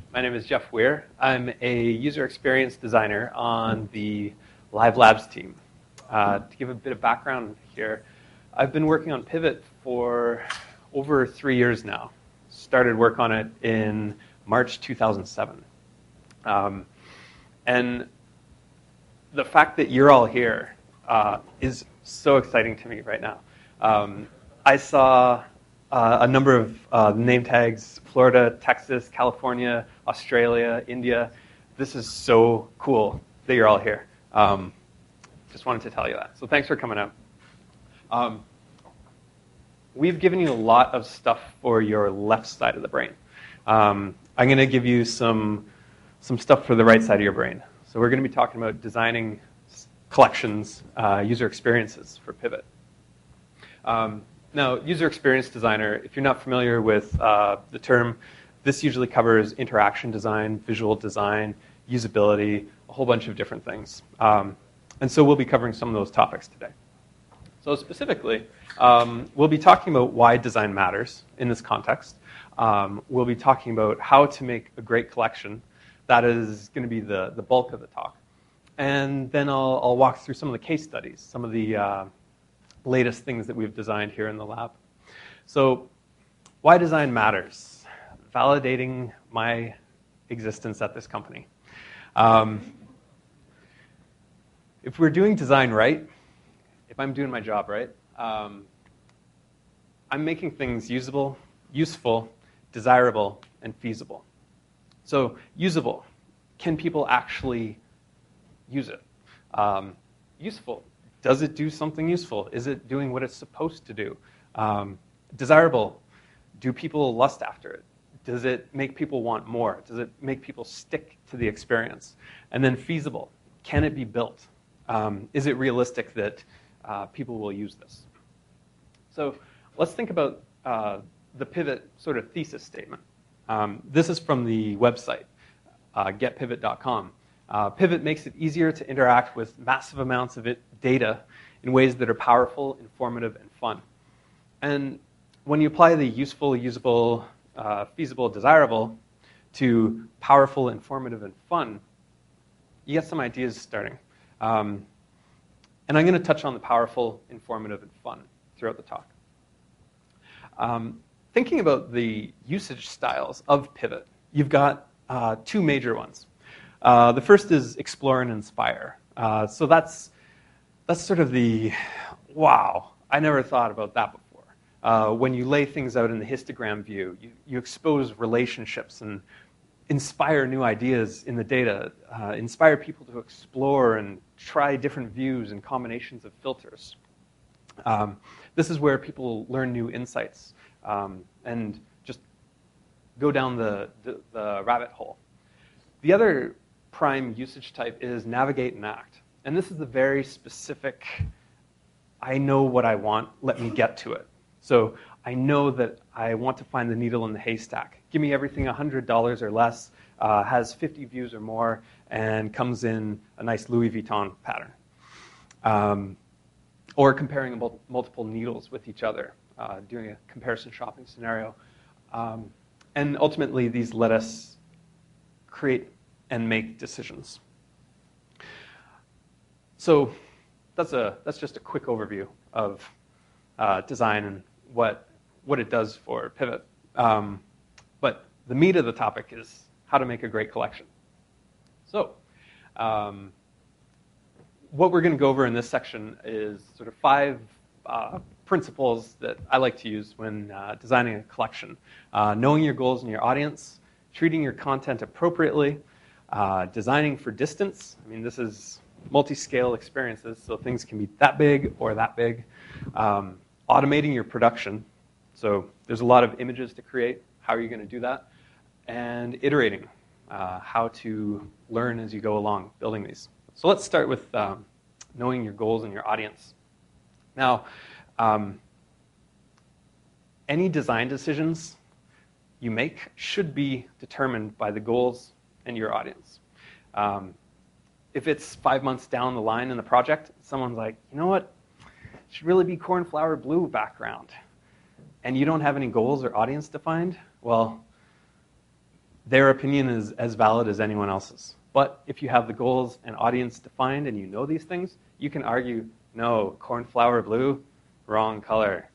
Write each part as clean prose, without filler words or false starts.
My name is Jeff Weir. I'm a user experience designer on the Live Labs team. To give a bit of background here, I've been working on Pivot for over 3 years now. Started work on it in March 2007. And the fact that you're all here is so exciting to me right now. I saw a number of name tags: Florida, Texas, California, Australia, India. This is so cool that you're all here. Just wanted to tell you that. So thanks for coming out. We've given you a lot of stuff for your left side of the brain. I'm going to give you some stuff for the right side of your brain. So we're going to be talking about designing collections, user experiences for Pivot. Now, user experience designer, if you're not familiar with the term, this usually covers interaction design, visual design, usability, a whole bunch of different things. And so we'll be covering some of those topics today. So specifically, we'll be talking about why design matters in this context. We'll be talking about how to make a great collection. That is going to be the bulk of the talk. And then I'll walk through some of the case studies, some of the latest things that we've designed here in the lab. So why design matters. Validating my existence at this company. If we're doing design right, if I'm doing my job right, I'm making things usable, useful, desirable, and feasible. So usable, can people actually use it? Useful, does it do something useful? Is it doing what it's supposed to do? Desirable, do people lust after it? Does it make people want more? Does it make people stick to the experience? And then feasible, can it be built? Is it realistic that people will use this? So let's think about the Pivot sort of thesis statement. This is from the website, getpivot.com. Pivot makes it easier to interact with massive amounts of data in ways that are powerful, informative, and fun. And when you apply the useful, usable, feasible, desirable to powerful, informative, and fun, you get some ideas starting. And I'm going to touch on the powerful, informative, and fun throughout the talk. Thinking about the usage styles of Pivot, you've got two major ones. The first is explore and inspire. So that's sort of the, wow, I never thought about that before. When you lay things out in the histogram view, you expose relationships and inspire new ideas in the data, inspire people to explore and try different views and combinations of filters. This is where people learn new insights and just go down the rabbit hole. The other prime usage type is navigate and act. And this is the very specific, I know what I want, let me get to it. So I know that I want to find the needle in the haystack. Give me everything $100 or less, has 50 views or more, and comes in a nice Louis Vuitton pattern. Or comparing multiple needles with each other, doing a comparison shopping scenario. And ultimately, these let us create and make decisions. So that's just a quick overview of design and what it does for Pivot. But the meat of the topic is how to make a great collection. So what we're going to go over in this section is sort of 5 principles that I like to use when designing a collection. Knowing your goals and your audience, treating your content appropriately, designing for distance. I mean, this is multi-scale experiences, so things can be that big or that big. Automating your production. So there's a lot of images to create. How are you going to do that? And iterating. How to learn as you go along building these. So let's start with knowing your goals and your audience. Now, any design decisions you make should be determined by the goals and your audience. If it's 5 months down the line in the project, someone's like, you know what, it should really be cornflower blue background, and you don't have any goals or audience defined, well, Their opinion is as valid as anyone else's. But if you have the goals and audience defined and you know these things, you can argue, no, cornflower blue, wrong color.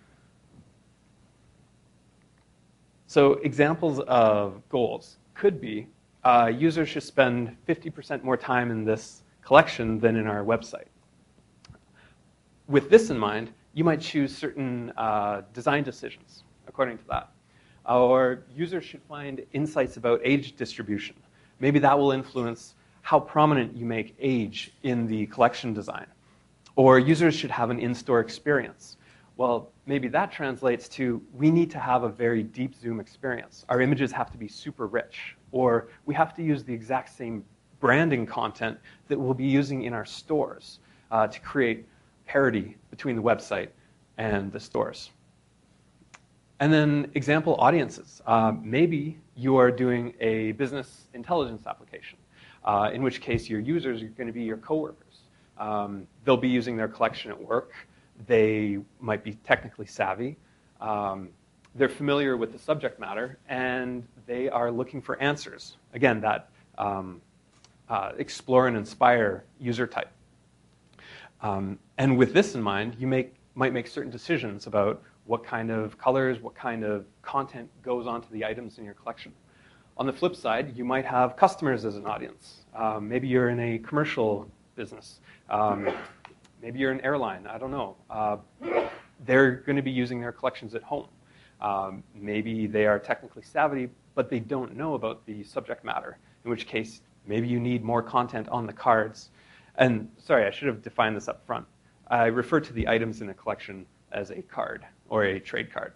So examples of goals could be, users should spend 50% more time in this collection than in our website. With this in mind, you might choose certain design decisions according to that. Or users should find insights about age distribution. Maybe that will influence how prominent you make age in the collection design. Or users should have an in-store experience. Well, maybe that translates to, we need to have a very deep zoom experience. Our images have to be super rich. Or we have to use the exact same branding content that we'll be using in our stores to create parity between the website and the stores. And then example audiences. Maybe you are doing a business intelligence application, in which case your users are going to be your coworkers. They'll be using their collection at work. They might be technically savvy. They're familiar with the subject matter, and they are looking for answers. Again, that explore and inspire user type. And with this in mind, you might make certain decisions about what kind of colors, what kind of content goes onto the items in your collection. On the flip side, you might have customers as an audience. Maybe you're in a commercial business. Maybe you're an airline, I don't know. They're going to be using their collections at home. Maybe they are technically savvy, but they don't know about the subject matter, in which case maybe you need more content on the cards. And sorry, I should have defined this up front. I refer to the items in a collection as a card or a trade card.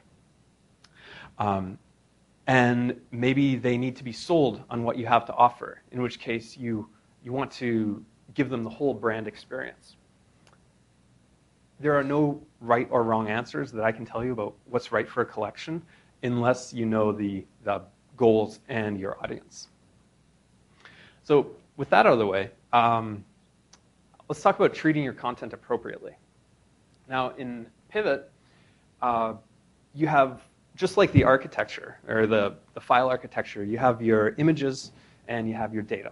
And maybe they need to be sold on what you have to offer, in which case you want to give them the whole brand experience. There are no right or wrong answers that I can tell you about what's right for a collection unless you know the goals and your audience. So with that out of the way, let's talk about treating your content appropriately. Now in Pivot, you have, just like the architecture, or the file architecture, you have your images and you have your data.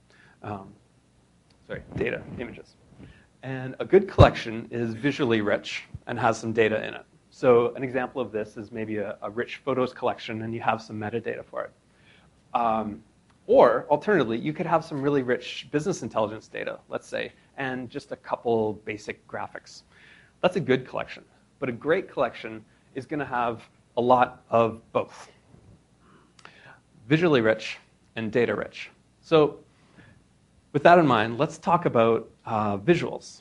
Data, images. And a good collection is visually rich and has some data in it. So an example of this is maybe a rich photos collection and you have some metadata for it. Or alternatively, you could have some really rich business intelligence data, let's say, and just a couple basic graphics. That's a good collection. But a great collection is going to have a lot of both. Visually rich and data rich. So with that in mind, let's talk about visuals.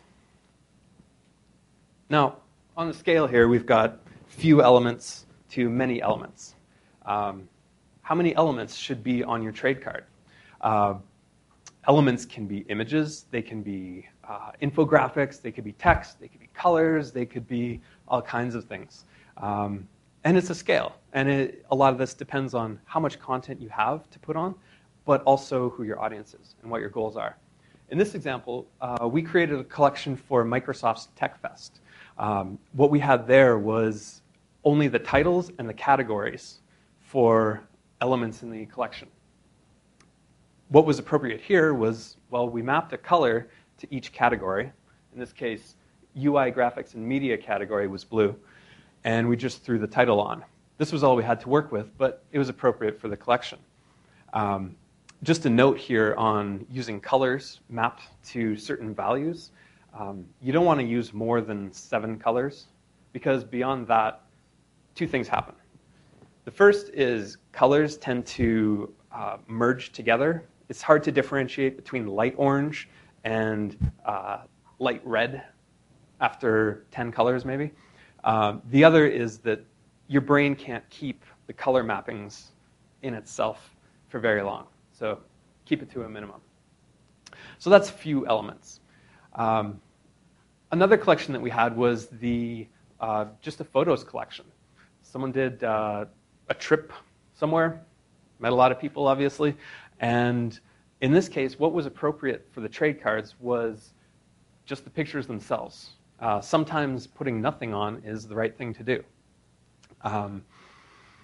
Now, on the scale here, we've got few elements to many elements. How many elements should be on your trade card? Elements can be images, they can be infographics, they could be text, they could be colors, they could be all kinds of things. And it's a scale, and a lot of this depends on how much content you have to put on, but also who your audience is and what your goals are. In this example, we created a collection for Microsoft's Tech Fest. What we had there was only the titles and the categories for elements in the collection. What was appropriate here was, well, we mapped a color to each category. In this case, UI, graphics, and media category was blue, and we just threw the title on. This was all we had to work with, but it was appropriate for the collection. Just a note here on using colors mapped to certain values. You don't want to use more than 7 colors, because beyond that, 2 things happen. The first is colors tend to merge together. It's hard to differentiate between light orange and light red after 10 colors, maybe. The other is that your brain can't keep the color mappings in itself for very long. So keep it to a minimum. So that's a few elements. Another collection that we had was just a photos collection. Someone did a trip somewhere, met a lot of people, obviously. And in this case, what was appropriate for the trade cards was just the pictures themselves. Sometimes putting nothing on is the right thing to do.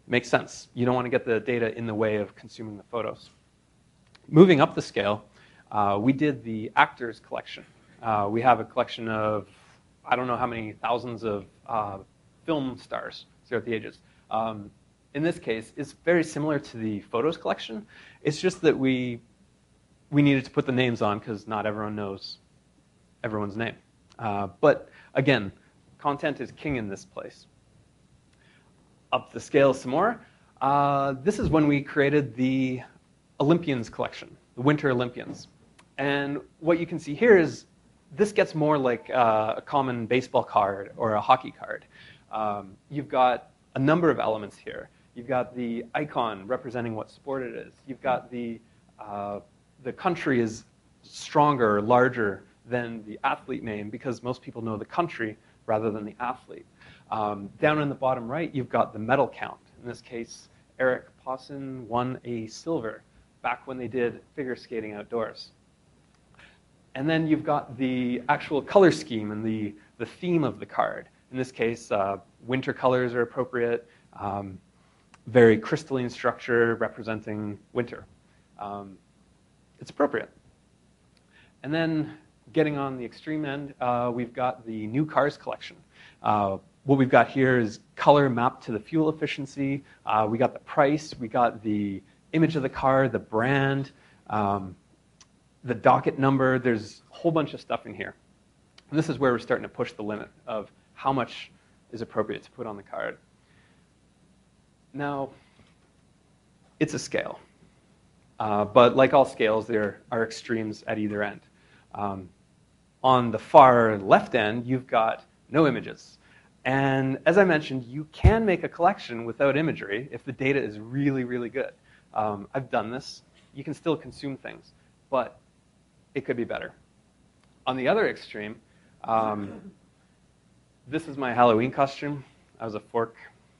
Makes sense. You don't want to get the data in the way of consuming the photos. Moving up the scale, we did the actors collection. We have a collection of, I don't know how many thousands of film stars throughout the ages. In this case, it's very similar to the photos collection. It's just that we needed to put the names on because not everyone knows everyone's name. But again, content is king in this place. Up the scale some more. This is when we created the Olympians collection, the Winter Olympians. And what you can see here is this gets more like a common baseball card or a hockey card. You've got a number of elements here. You've got the icon representing what sport it is. You've got the country is stronger, larger than the athlete name because most people know the country rather than the athlete. Down in the bottom right, you've got the medal count. In this case, Eric Pawson won a silver back when they did figure skating outdoors. And then you've got the actual color scheme and the theme of the card. In this case, winter colors are appropriate, very crystalline structure representing winter. It's appropriate. And then getting on the extreme end, we've got the new cars collection. What we've got here is color mapped to the fuel efficiency. We got the price. We got the image of the car, the brand, the docket number. There's a whole bunch of stuff in here. And this is where we're starting to push the limit of how much is appropriate to put on the card. Now, it's a scale. But like all scales, there are extremes at either end. On the far left end, you've got no images. And as I mentioned, you can make a collection without imagery if the data is really, really good. I've done this. You can still consume things, but it could be better. On the other extreme, this is my Halloween costume. I was a fork.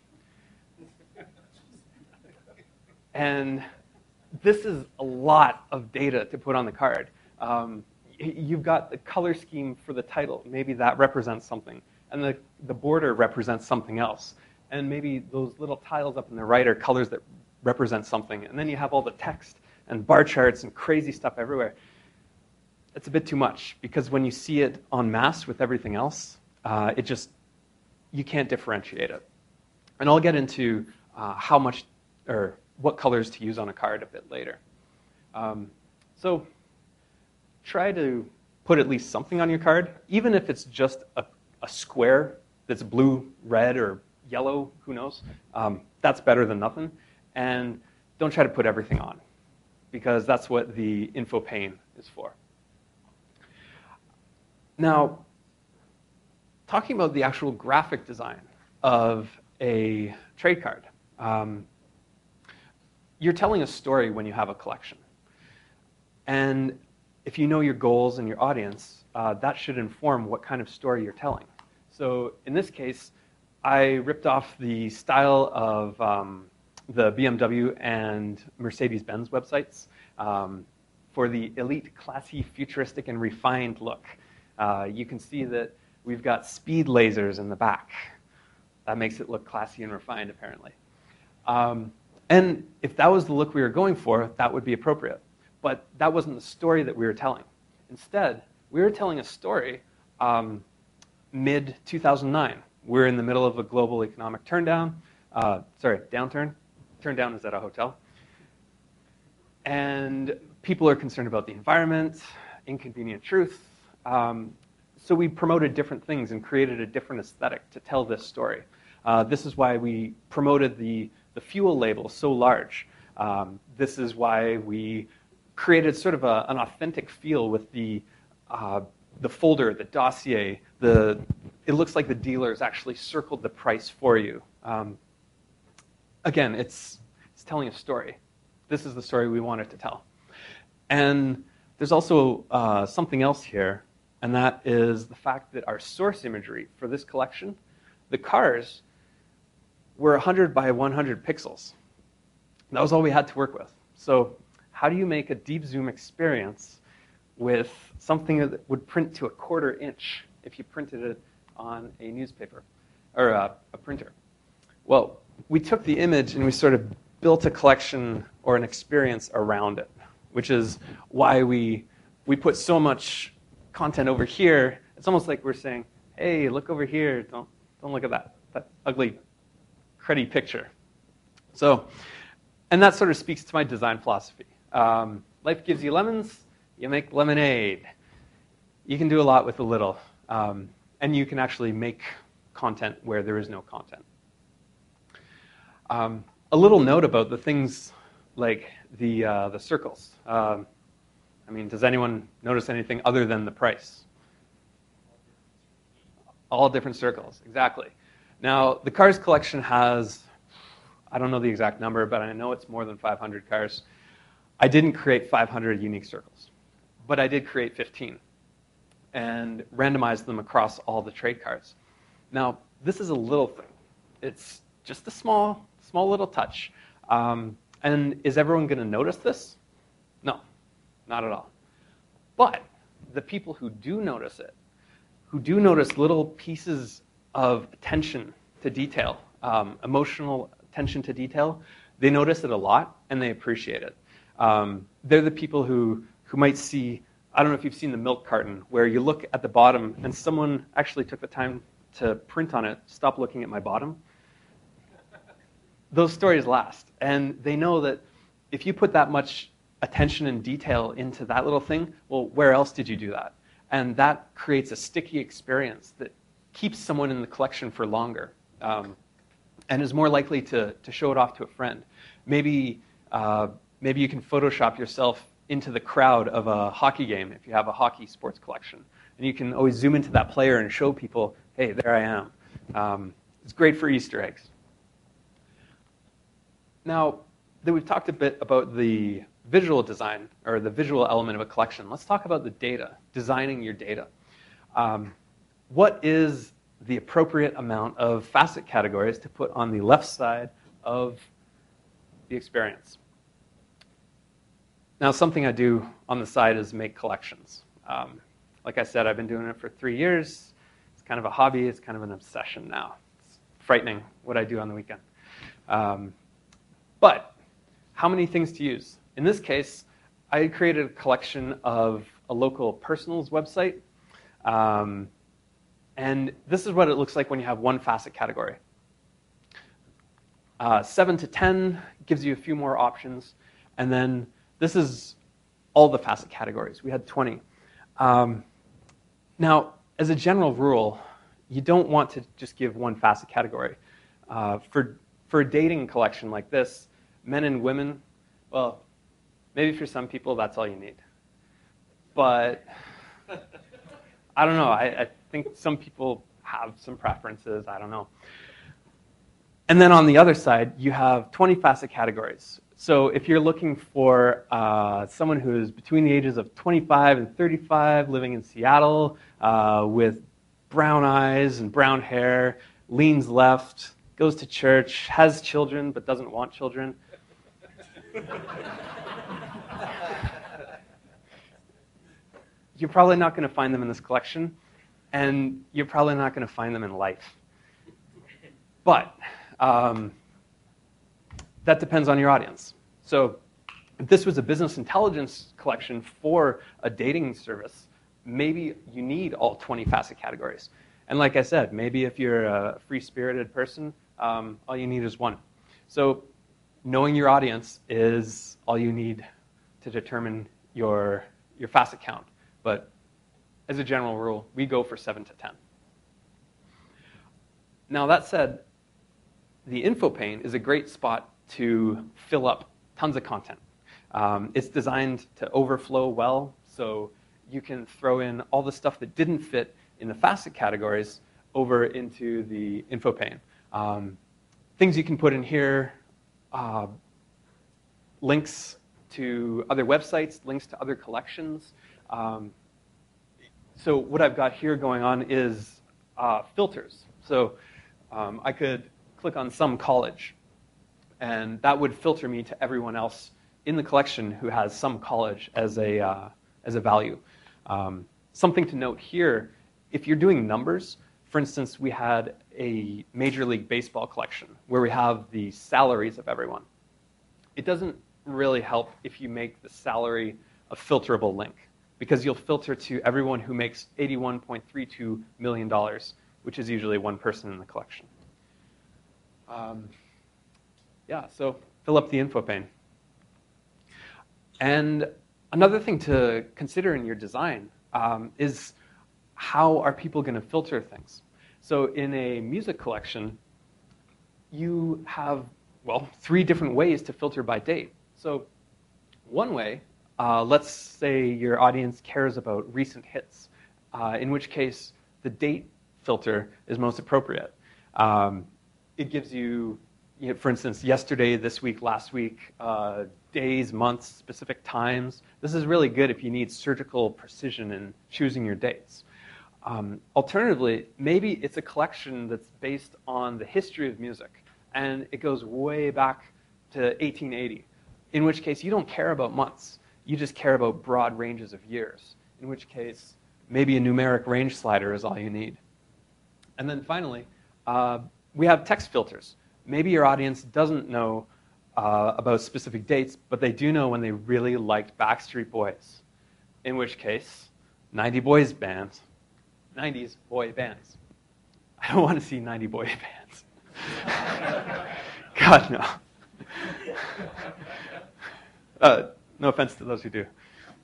And this is a lot of data to put on the card. You've got the color scheme for the title. Maybe that represents something. And the border represents something else. And maybe those little tiles up in the right are colors that represent something. And then you have all the text and bar charts and crazy stuff everywhere. It's a bit too much, because when you see it en masse with everything else, you can't differentiate it. And I'll get into how much or what colors to use on a card a bit later. So try to put at least something on your card, even if it's just a square that's blue, red, or yellow, who knows. That's better than nothing. And don't try to put everything on, because that's what the info pane is for. Now, talking about the actual graphic design of a trade card, you're telling a story when you have a collection. And if you know your goals and your audience, that should inform what kind of story you're telling. So in this case, I ripped off the style of the BMW and Mercedes-Benz websites for the elite, classy, futuristic, and refined look. You can see that we've got speed lasers in the back. That makes it look classy and refined, apparently. And if that was the look we were going for, that would be appropriate. But that wasn't the story that we were telling. Instead, we were telling a story mid-2009. We're in the middle of a global economic downturn. Turn down is at a hotel. And people are concerned about the environment, inconvenient truth. So we promoted different things and created a different aesthetic to tell this story. This is why we promoted the fuel label so large. This is why we created sort of an authentic feel with the folder, the dossier. It looks like the dealers actually circled the price for you. Again, it's telling a story. This is the story we wanted to tell. And there's also something else here, and that is the fact that our source imagery for this collection, the cars, were 100 by 100 pixels. That was all we had to work with. So how do you make a deep zoom experience with something that would print to a 1/4 inch if you printed it on a newspaper or a printer? Well, we took the image and we sort of built a collection or an experience around it, which is why we put so much content over here. It's almost like we're saying, hey, look over here. Don't look at that ugly, cruddy picture. So, and that sort of speaks to my design philosophy. Life gives you lemons, you make lemonade. You can do a lot with a little, and you can actually make content where there is no content. A little note about the things like the circles. I mean, does anyone notice anything other than the price? All different circles, exactly. Now, the Cars collection has, I don't know the exact number, but I know it's more than 500 cars. I didn't create 500 unique circles, but I did create 15 and randomize them across all the trade cards. Now, this is a little thing. It's just a small little touch. And is everyone going to notice this? No, not at all. But the people who do notice it, who do notice little pieces of attention to detail, emotional attention to detail, they notice it a lot and they appreciate it. They're the people who might see, I don't know if you've seen the milk carton, where you look at the bottom and someone actually took the time to print on it, stop looking at my bottom. Those stories last. And they know that if you put that much attention and detail into that little thing, well, where else did you do that? And that creates a sticky experience that keeps someone in the collection for longer, and is more likely to show it off to a friend. Maybe you can Photoshop yourself into the crowd of a hockey game if you have a hockey sports collection. And you can always zoom into that player and show people, hey, there I am. It's great for Easter eggs. Now, that we've talked a bit about the visual design, or the visual element of a collection. Let's talk about the data, designing your data. What is the appropriate amount of facet categories to put on the left side of the experience? Now, something I do on the side is make collections. Like I said, I've been doing it for 3 years. It's kind of a hobby. It's kind of an obsession now. It's frightening what I do on the weekend. But how many things to use? In this case, I created a collection of a local personals website. And this is what it looks like when you have one facet category. 7 to 10 gives you a few more options. And then this is all the facet categories. We had 20. Now, as a general rule, you don't want to just give one facet category. For a dating collection like this, men and women, well, maybe for some people that's all you need. But I don't know. I think some people have some preferences. I don't know. And then on the other side, you have 20 facet categories. So if you're looking for someone who is between the ages of 25 and 35, living in Seattle, with brown eyes and brown hair, leans left, goes to church, has children but doesn't want children, you're probably not going to find them in this collection, and you're probably not going to find them in life. But that depends on your audience. So if this was a business intelligence collection for a dating service, maybe you need all 20 facet categories. And like I said, maybe if you're a free-spirited person, all you need is one. So knowing your audience is all you need to determine your facet count. But as a general rule, we go for 7 to 10. Now that said, the info pane is a great spot to fill up tons of content. It's designed to overflow well, so you can throw in all the stuff that didn't fit in the facet categories over into the info pane. Things you can put in here, links to other websites, links to other collections. So what I've got here going on is filters. So I could click on some college, and that would filter me to everyone else in the collection who has some college as a value. Something to note here, if you're doing numbers, For instance, we had a Major League Baseball collection where we have the salaries of everyone. It doesn't really help if you make the salary a filterable link, because you'll filter to everyone who makes $81.32 million, which is usually one person in the collection. So fill up the info pane. And another thing to consider in your design is how are people going to filter things? So in a music collection, you have, 3 different ways to filter by date. So one way, let's say your audience cares about recent hits, in which case the date filter is most appropriate. It gives you, for instance, yesterday, this week, last week, days, months, specific times. This is really good if you need surgical precision in choosing your dates. Alternatively, maybe it's a collection that's based on the history of music, and it goes way back to 1880, in which case you don't care about months. You just care about broad ranges of years, in which case maybe a numeric range slider is all you need. And then finally, we have text filters. Maybe your audience doesn't know about specific dates, but they do know when they really liked Backstreet Boys, in which case, 90s boy bands. I don't want to see 90 boy bands. God, no. No offense to those who do.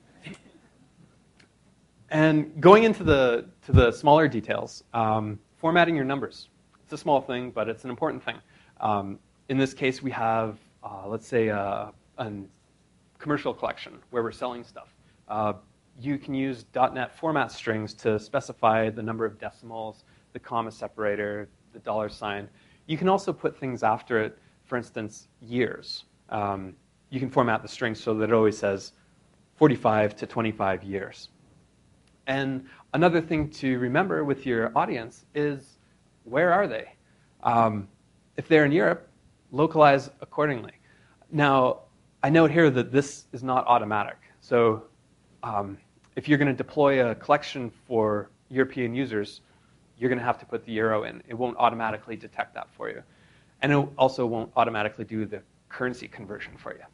And going into the smaller details, formatting your numbers. It's a small thing, but it's an important thing. In this case, we have, let's say, a commercial collection where we're selling stuff. You can use .NET format strings to specify the number of decimals, the comma separator, the $sign. You can also put things after it, for instance, years. You can format the string so that it always says 45 to 25 years. And another thing to remember with your audience is, where are they? If they're in Europe, localize accordingly. Now, I note here that this is not automatic. So if you're going to deploy a collection for European users, you're going to have to put the euro in. It won't automatically detect that for you. And it also won't automatically do the currency conversion for you.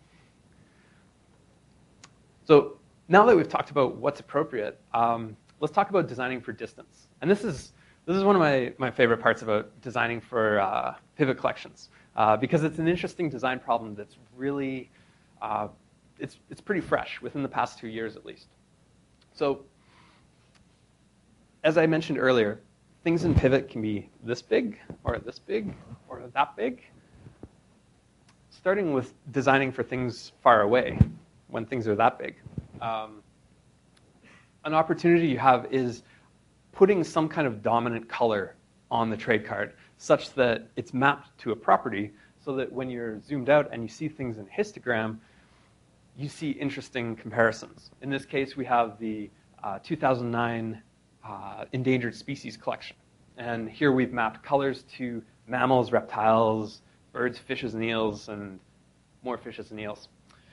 So now that we've talked about what's appropriate, let's talk about designing for distance. And this is one of my favorite parts about designing for pivot collections, because it's an interesting design problem that's really, it's pretty fresh within the past 2 years at least. So as I mentioned earlier, things in pivot can be this big or that big. Starting with designing for things far away, when things are that big. An opportunity you have is putting some kind of dominant color on the trade card such that it's mapped to a property so that when you're zoomed out and you see things in histogram, you see interesting comparisons. In this case, we have the 2009 Endangered Species Collection. And here we've mapped colors to mammals, reptiles, birds, fishes, and eels, and more fishes and eels.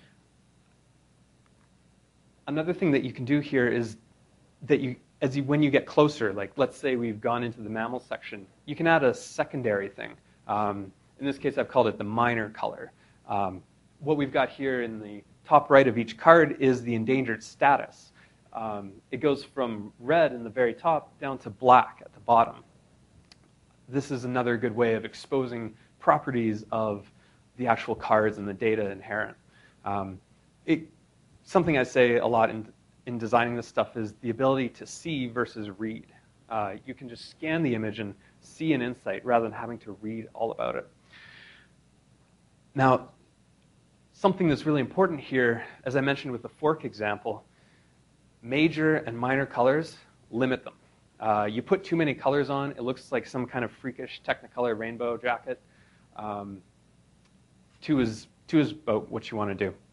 Another thing that you can do here is that when you get closer, like let's say we've gone into the mammal section, you can add a secondary thing. In this case, I've called it the minor color. What we've got here in the top right of each card is the endangered status. It goes from red in the very top down to black at the bottom. This is another good way of exposing properties of the actual cards and the data inherent. Something I say a lot in designing this stuff is the ability to see versus read. You can just scan the image and see an insight rather than having to read all about it. Now, something that's really important here, as I mentioned with the fork example, major and minor colors, limit them. You put too many colors on, it looks like some kind of freakish Technicolor rainbow jacket. Two is about what you want to do.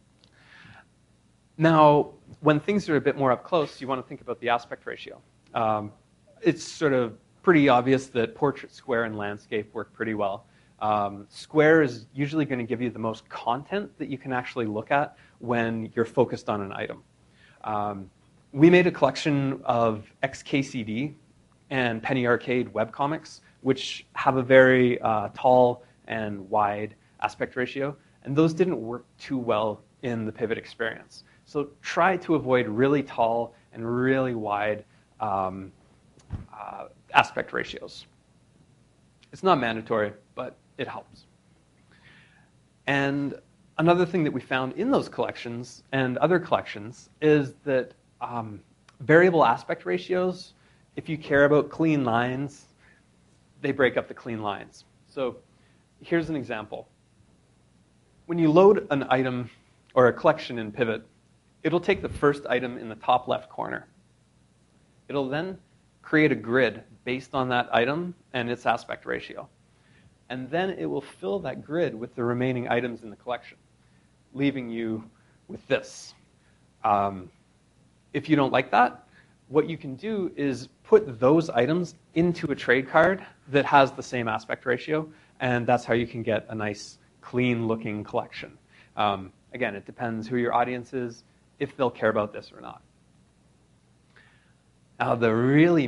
Now, when things are a bit more up close, you want to think about the aspect ratio. It's sort of pretty obvious that portrait, square, and landscape work pretty well. Square is usually going to give you the most content that you can actually look at when you're focused on an item. We made a collection of XKCD and Penny Arcade webcomics, which have a very tall and wide aspect ratio, and those didn't work too well in the Pivot experience. So try to avoid really tall and really wide aspect ratios. It's not mandatory, but it helps. And another thing that we found in those collections and other collections is that variable aspect ratios, if you care about clean lines, they break up the clean lines. So here's an example. When you load an item or a collection in Pivot, it'll take the first item in the top left corner. It'll then create a grid based on that item and its aspect ratio. And then it will fill that grid with the remaining items in the collection, leaving you with this. If you don't like that, what you can do is put those items into a trade card that has the same aspect ratio, and that's how you can get a nice, clean-looking collection. Again, it depends who your audience is, if they'll care about this or not. Now, the really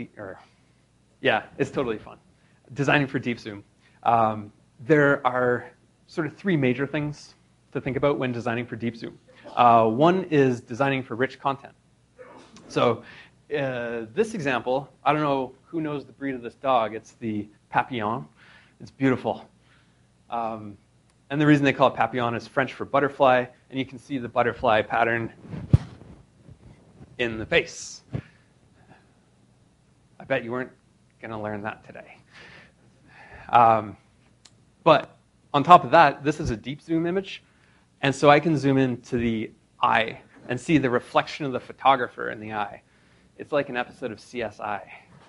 it's totally fun. Designing for Deep Zoom. There are sort of three major things to think about when designing for Deep Zoom. One is designing for rich content. So this example, I don't know who knows the breed of this dog. It's the Papillon. It's beautiful. And the reason they call it Papillon is French for butterfly, and you can see the butterfly pattern in the face. I bet you weren't going to learn that today. But on top of that, this is a deep zoom image, and so I can zoom into the eye and see the reflection of the photographer in the eye. It's like an episode of CSI.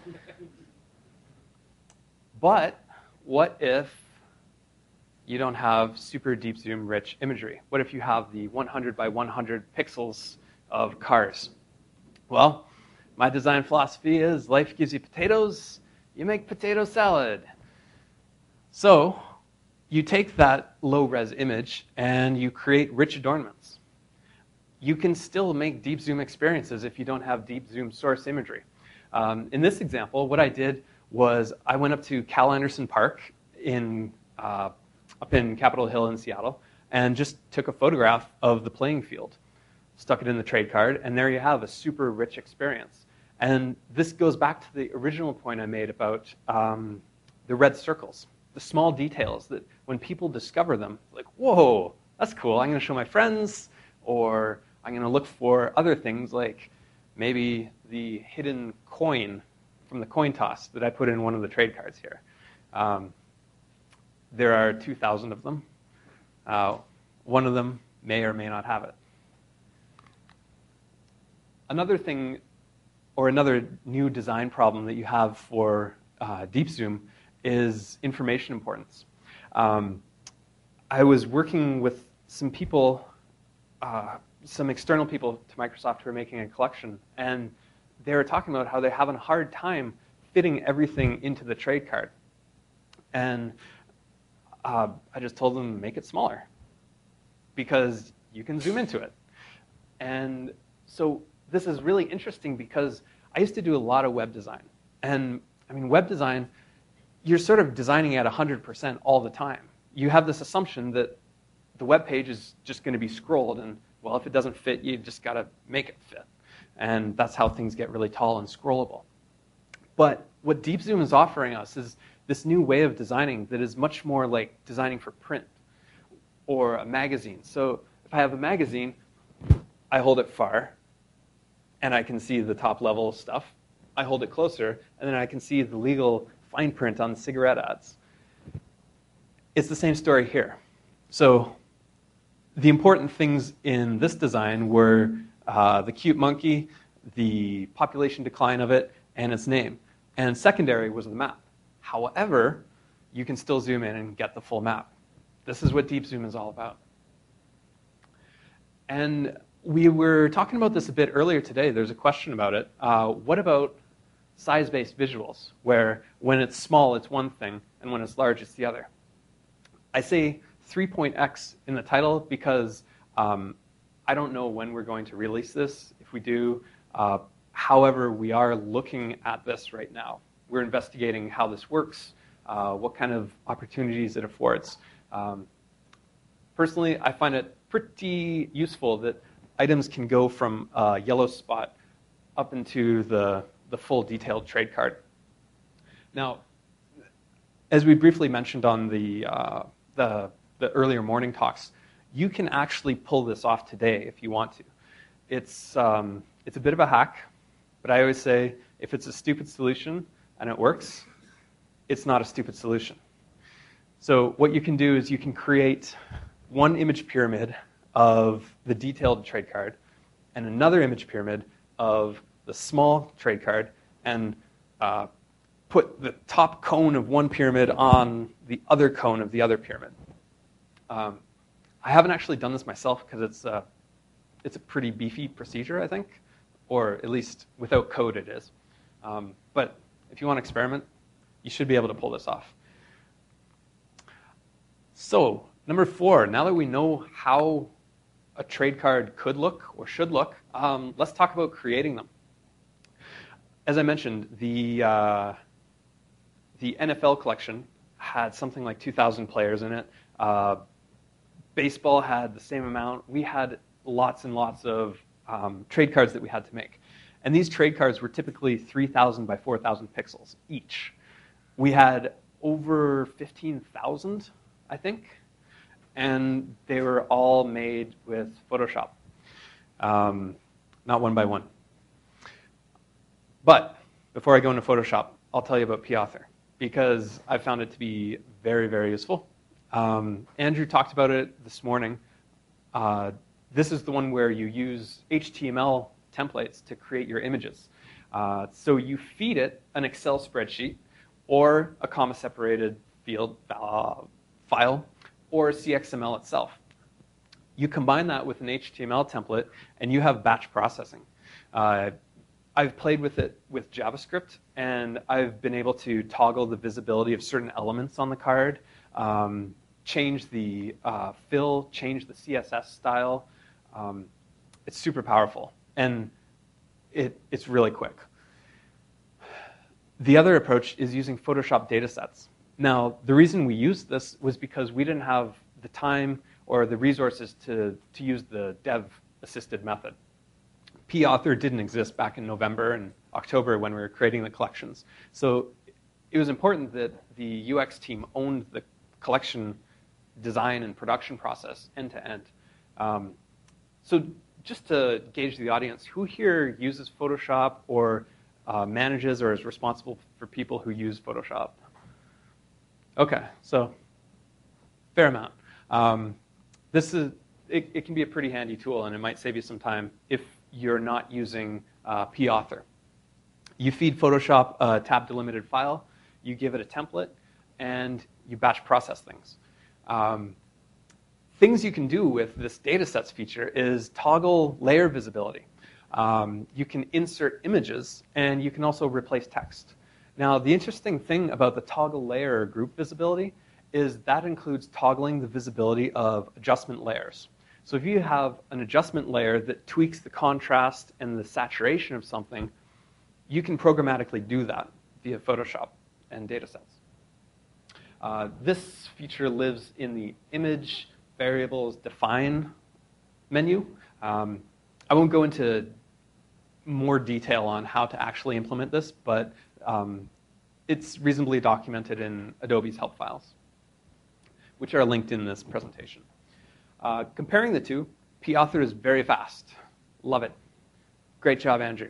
But what if you don't have super deep zoom rich imagery? What if you have the 100 by 100 pixels of cars? Well, my design philosophy is life gives you potatoes, you make potato salad. So you take that low-res image and you create rich adornments. You can still make deep zoom experiences if you don't have deep zoom source imagery. In this example, what I did was I went up to Cal Anderson Park up in Capitol Hill in Seattle and just took a photograph of the playing field, stuck it in the trade card, and there you have a super rich experience. And this goes back to the original point I made about the red circles, the small details that when people discover them, like, whoa, that's cool, I'm going to show my friends, or I'm going to look for other things like maybe the hidden coin from the coin toss that I put in one of the trade cards here. There are 2,000 of them. One of them may or may not have it. Another thing, or another new design problem that you have for Deep Zoom is information importance. I was working with some people, some external people to Microsoft who are making a collection, and they were talking about how they're having a hard time fitting everything into the trade card. And I just told them to make it smaller because you can zoom into it. And so this is really interesting because I used to do a lot of web design. And I mean, web design, you're sort of designing at 100% all the time. You have this assumption that the web page is just going to be scrolled, and well, if it doesn't fit, you just got to make it fit. And that's how things get really tall and scrollable. But what Deep Zoom is offering us is this new way of designing that is much more like designing for print or a magazine. So if I have a magazine, I hold it far, and I can see the top level stuff. I hold it closer, and then I can see the legal fine print on the cigarette ads. It's the same story here. So the important things in this design were the cute monkey, the population decline of it, and its name. And secondary was the map. However, you can still zoom in and get the full map. This is what Deep Zoom is all about. And we were talking about this a bit earlier today. There's a question about it. What about size-based visuals, where when it's small, it's one thing, and when it's large, it's the other? I say 3.x in the title because I don't know when we're going to release this. If we do, However, we are looking at this right now. We're investigating how this works, what kind of opportunities it affords. Personally, I find it pretty useful that items can go from a yellow spot up into the full detailed trade card. Now, as we briefly mentioned on the earlier morning talks, you can actually pull this off today if you want to. It's a bit of a hack, but I always say if it's a stupid solution and it works, it's not a stupid solution. So what you can do is you can create one image pyramid of the detailed trade card and another image pyramid of the small trade card and put the top cone of one pyramid on the other cone of the other pyramid. I haven't actually done this myself because it's a pretty beefy procedure, I think, or at least without code it is. But if you want to experiment, you should be able to pull this off. So, number 4, now that we know how a trade card could look or should look, let's talk about creating them. As I mentioned, the NFL collection had something like 2,000 players in it. Baseball had the same amount. We had lots and lots of trade cards that we had to make. And these trade cards were typically 3,000 by 4,000 pixels each. We had over 15,000, I think, and they were all made with Photoshop, not one by one. But before I go into Photoshop, I'll tell you about pAuthor, because I found it to be very, very useful. Andrew talked about it this morning. This is the one where you use HTML templates to create your images. So you feed it an Excel spreadsheet or a comma-separated field file or CXML itself. You combine that with an HTML template, and you have batch processing. I've played with it with JavaScript, and I've been able to toggle the visibility of certain elements on the card, change the fill, change the CSS style. It's super powerful, and it's really quick. The other approach is using Photoshop datasets. Now, the reason we used this was because we didn't have the time or the resources to use the dev-assisted method. pAuthor didn't exist back in November and October when we were creating the collections. So it was important that the UX team owned the collection design and production process end to end. So just to gauge the audience, who here uses Photoshop or manages or is responsible for people who use Photoshop? Okay, so fair amount. It can be a pretty handy tool, and it might save you some time if you're not using pAuthor. You feed Photoshop a tab delimited file, you give it a template, and you batch process things. Things you can do with this datasets feature is toggle layer visibility. You can insert images, and you can also replace text. Now, the interesting thing about the toggle layer or group visibility is that includes toggling the visibility of adjustment layers. So if you have an adjustment layer that tweaks the contrast and the saturation of something, you can programmatically do that via Photoshop and datasets. This feature lives in the Image Variables Define menu. I won't go into more detail on how to actually implement this, but it's reasonably documented in Adobe's help files, which are linked in this presentation. Comparing the two, pAuthor is very fast. Love it. Great job, Andrew.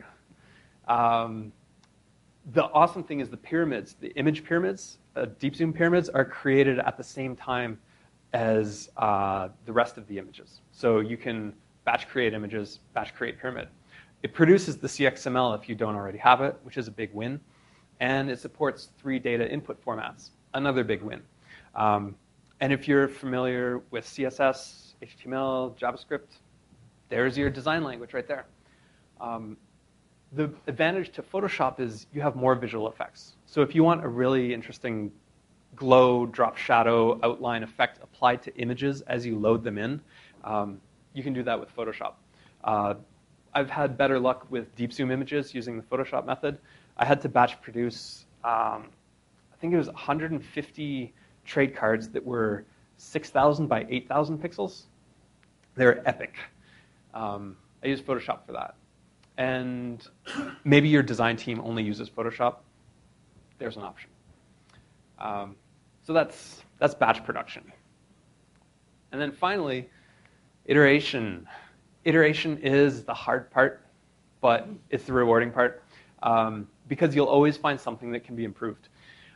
The awesome thing is the pyramids, the image pyramids, deep zoom pyramids, are created at the same time as the rest of the images. So you can batch create images, batch create pyramid. It produces the CXML if you don't already have it, which is a big win. And it supports 3 data input formats, another big win. And if you're familiar with CSS, HTML, JavaScript, there's your design language right there. The advantage to Photoshop is you have more visual effects. So if you want a really interesting glow, drop shadow, outline effect applied to images as you load them in, you can do that with Photoshop. I've had better luck with deep zoom images using the Photoshop method. I had to batch produce, I think it was 150 trade cards that were 6,000 by 8,000 pixels. They're epic. I use Photoshop for that. And maybe your design team only uses Photoshop. There's an option. So that's batch production. And then finally, iteration. Iteration is the hard part, but it's the rewarding part, because you'll always find something that can be improved.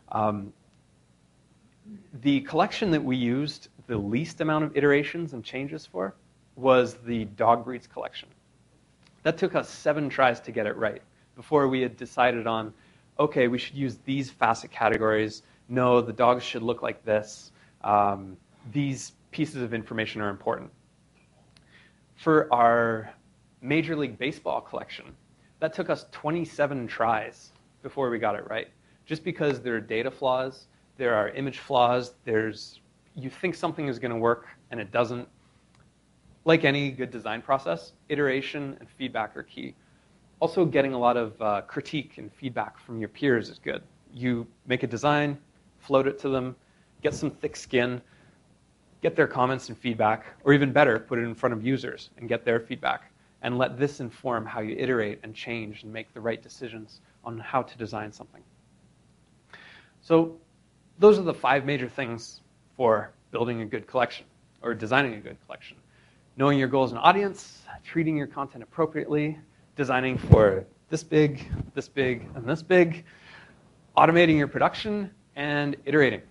The collection that we used the least amount of iterations and changes for was the dog breeds collection. That took us 7 tries to get it right before we had decided on, okay, we should use these facet categories. No, the dogs should look like this. These pieces of information are important. For our Major League Baseball collection, that took us 27 tries before we got it right, just because there are data flaws, there are image flaws, you think something is going to work and it doesn't. Like any good design process, iteration and feedback are key. Also, getting a lot of critique and feedback from your peers is good. You make a design, float it to them, get some thick skin, get their comments and feedback, or even better, put it in front of users and get their feedback, and let this inform how you iterate and change and make the right decisions on how to design something. So those are the 5 major things for building a good collection or designing a good collection. Knowing your goals and audience, treating your content appropriately, designing for this big, and this big, automating your production, and iterating.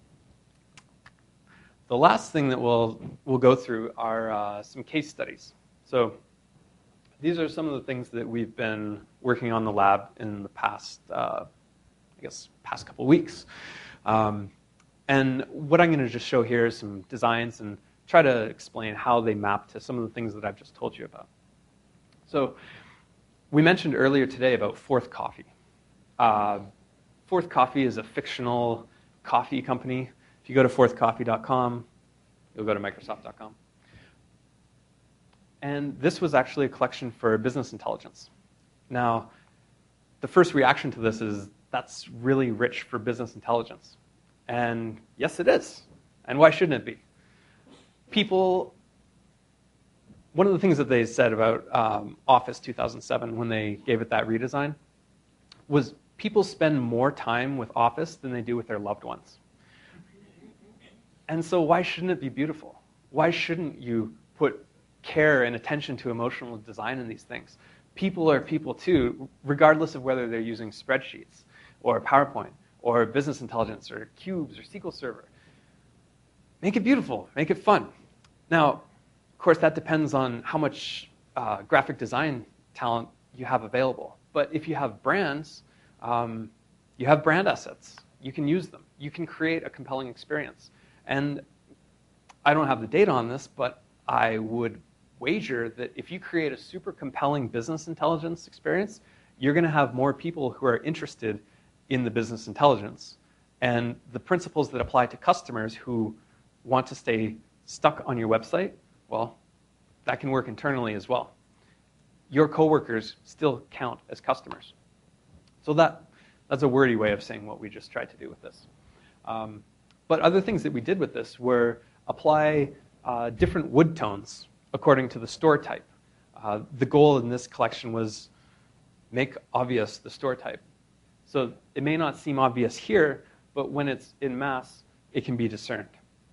The last thing that we'll go through are some case studies. So these are some of the things that we've been working on in the lab in the past, past couple weeks. And what I'm going to just show here is some designs and try to explain how they map to some of the things that I've just told you about. So we mentioned earlier today about Fourth Coffee. Fourth Coffee is a fictional coffee company. If you go to fourthcoffee.com, you'll go to microsoft.com. And this was actually a collection for business intelligence. Now, the first reaction to this is, that's really rich for business intelligence. And yes, it is. And why shouldn't it be? One of the things that they said about Office 2007 when they gave it that redesign was people spend more time with Office than they do with their loved ones. And so why shouldn't it be beautiful? Why shouldn't you put care and attention to emotional design in these things? People are people too, regardless of whether they're using spreadsheets or PowerPoint or business intelligence or cubes or SQL Server. Make it beautiful, make it fun. Now, of course, that depends on how much graphic design talent you have available. But if you have brands, you have brand assets. You can use them. You can create a compelling experience. And I don't have the data on this, but I would wager that if you create a super compelling business intelligence experience, you're going to have more people who are interested in the business intelligence. And the principles that apply to customers who want to stay stuck on your website, well, that can work internally as well. Your coworkers still count as customers. So that's a wordy way of saying what we just tried to do with this. But other things that we did with this were apply different wood tones according to the store type. The goal in this collection was make obvious the store type. So it may not seem obvious here, but when it's in mass, it can be discerned.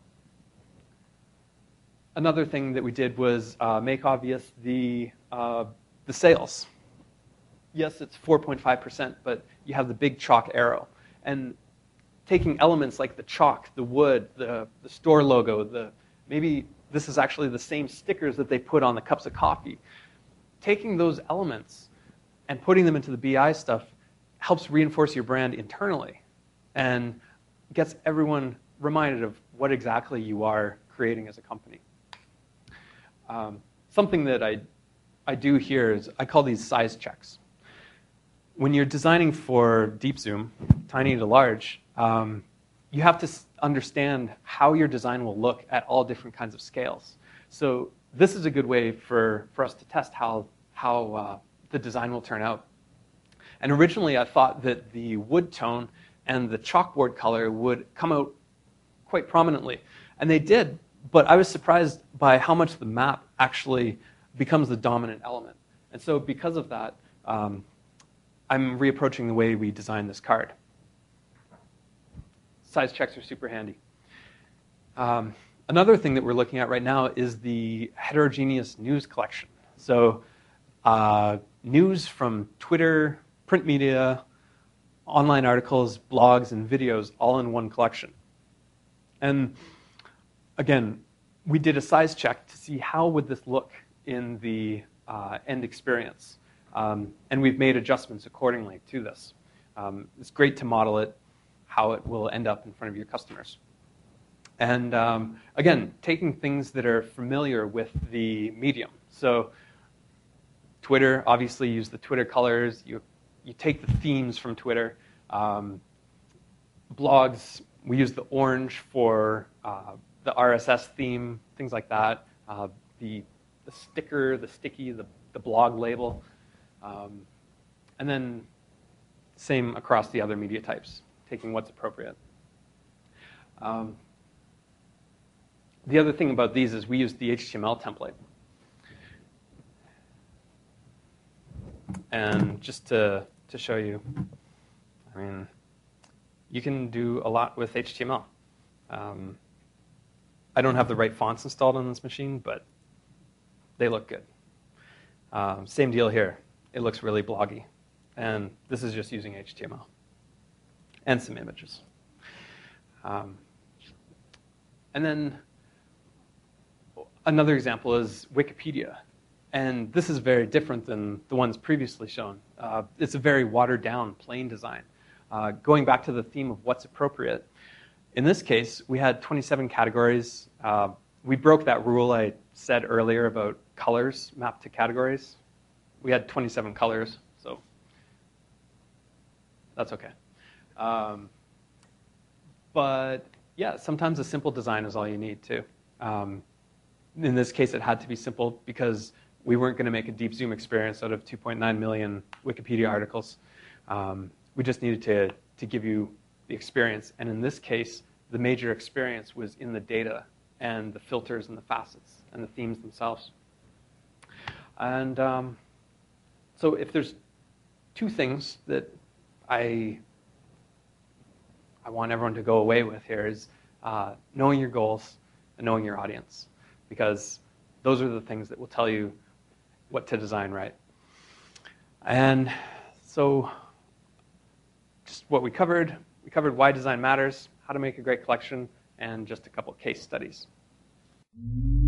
Another thing that we did was make obvious the sales. Yes, it's 4.5%, but you have the big chalk arrow. And taking elements like the chalk, the wood, the store logo, maybe this is actually the same stickers that they put on the cups of coffee. Taking those elements and putting them into the BI stuff helps reinforce your brand internally and gets everyone reminded of what exactly you are creating as a company. Something that I do here is I call these size checks. When you're designing for deep zoom, tiny to large, you have to understand how your design will look at all different kinds of scales. So this is a good way for us to test how how the design will turn out. And originally I thought that the wood tone and the chalkboard color would come out quite prominently. And they did, but I was surprised by how much the map actually becomes the dominant element. And so because of that, I'm reapproaching the way we designed this card. Size checks are super handy. Another thing that we're looking at right now is the heterogeneous news collection. So news from Twitter, print media, online articles, blogs, and videos all in one collection. And again, we did a size check to see how would this look in the end experience. And we've made adjustments accordingly to this. It's great to model it, how it will end up in front of your customers. And again, taking things that are familiar with the medium. So Twitter, obviously use the Twitter colors. You take the themes from Twitter. Blogs, we use the orange for the RSS theme, things like that. The sticker, the sticky, the blog label. And then same across the other media types, taking what's appropriate. The other thing about these is we use the HTML template. And just to show you, I mean, you can do a lot with HTML. I don't have the right fonts installed on this machine, but they look good. Same deal here. It looks really bloggy. And this is just using HTML and some images. And then another example is Wikipedia. And this is very different than the ones previously shown. It's a very watered-down, plain design. Going back to the theme of what's appropriate, in this case, we had 27 categories. We broke that rule I said earlier about colors mapped to categories. We had 27 colors, so that's okay. But yeah, sometimes a simple design is all you need too. In this case, it had to be simple because we weren't going to make a deep zoom experience out of 2.9 million Wikipedia articles. We just needed to give you the experience. And in this case, the major experience was in the data and the filters and the facets and the themes themselves. And so if there's two things that I want everyone to go away with here is knowing your goals and knowing your audience, because those are the things that will tell you what to design right. And so just what we covered why design matters, how to make a great collection, and just a couple case studies.